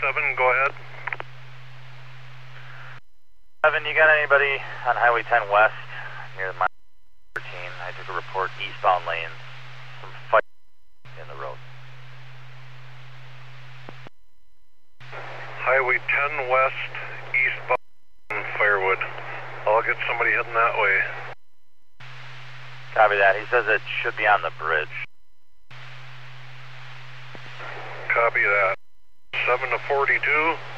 7, go ahead. 7, you got anybody on Highway 10 West near the 13? I took a report eastbound lanes, some fight in the road. Highway 10 West, eastbound Firewood. I'll get somebody heading that way. Copy that. He says it should be on the bridge. Copy that. 7 to 42.